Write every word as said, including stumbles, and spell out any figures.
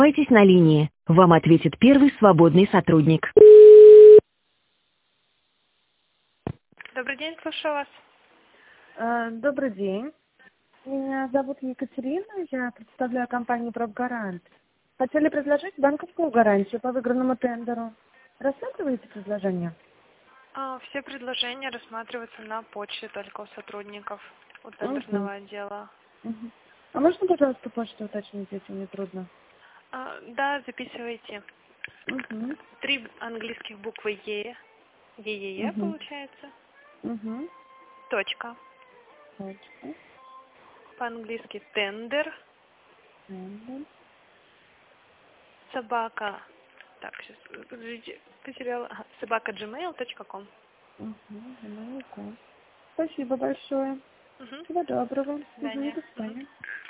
Оставайтесь на линии. Вам ответит первый свободный сотрудник. Добрый день, слушаю вас. Э, Добрый день. Меня зовут Екатерина, я представляю компанию «Пробгарант». Хотели предложить банковскую гарантию по выигранному тендеру. Рассматриваете предложение? А, Все предложения рассматриваются на почте только у сотрудников, у Угу. тендерного отдела. Угу. А можно, пожалуйста, почту уточнить, если не трудно? А, Да, записывайте. Угу. Три английских буквы Е, ЕЕЕ Угу. получается, Угу. точка, Точка. по-английски тендер, Тендер. собака, так, сейчас, подождите, потеряла, ага, собака джимейл точка ком. Угу. Гmail точка com. Спасибо большое. Угу. Всего доброго. До Угу. свидания. До Мгм. свидания.